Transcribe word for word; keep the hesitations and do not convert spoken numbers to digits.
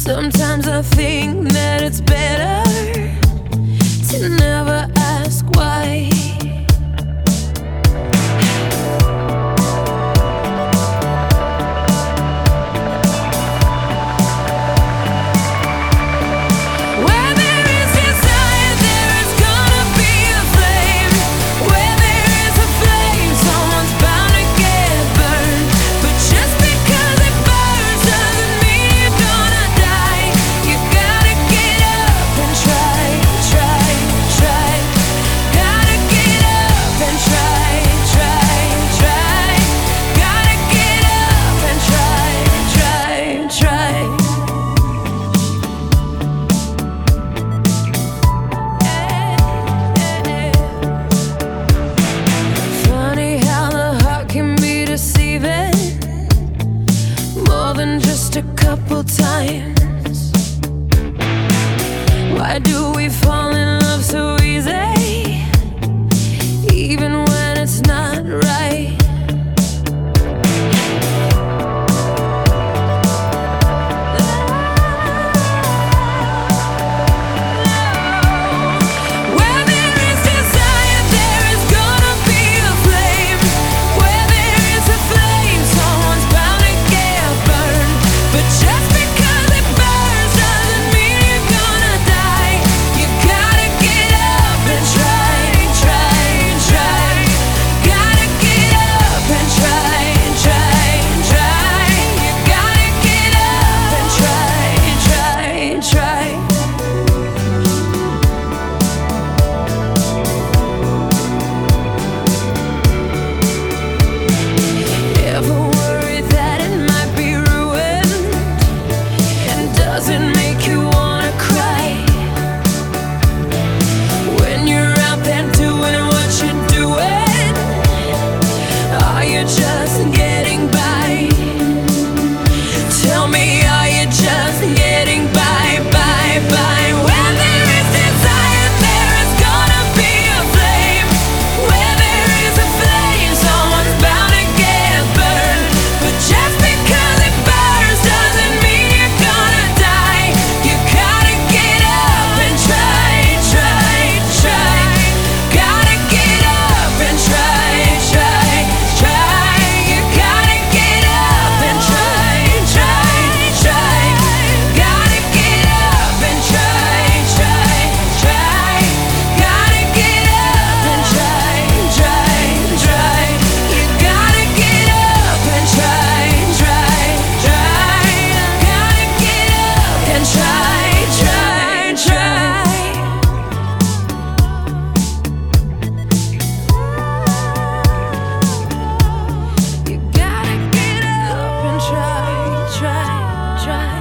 Sometimes I think that it's better to never ask why. Where there is desire, there is gonna be a flame. Where there is a flame, someone's bound to get burned. But just because it burns doesn't mean you're gonna die. You gotta get up and try, try, try. Gotta get up and try, try, try. Gotta get up and try, try, try. Funny how the heart can be deceiving more than just a couple times. Why do we fall in love so easy, even when it's not right? Where there is desire, there is gonna be a flame. Where there is a flame, someone's bound to get burned. But just because it burns doesn't mean you're gonna die. You gotta get up and try, try, try. Gotta get up and try, try, try. You gotta get up and try, try, try. Ever worry that it might be ruined? And does it make you wanna cry? When you're out there doing what you're doing, are you just getting by? Tell me, are you just getting by, by, by? Where there is desire, there is gonna be a flame. Where there is a flame, someone's bound to get burned. But just because it burns doesn't mean you're gonna die. You gotta get up and try, try, try. Gotta get up and try, try, try. You gotta get up and try, try, try. Gotta get up and try, try, try. Gotta get up and try, try, try. You gotta get up and try, try, try. Gotta get up and try, try, try. You gotta get up and try, try, try.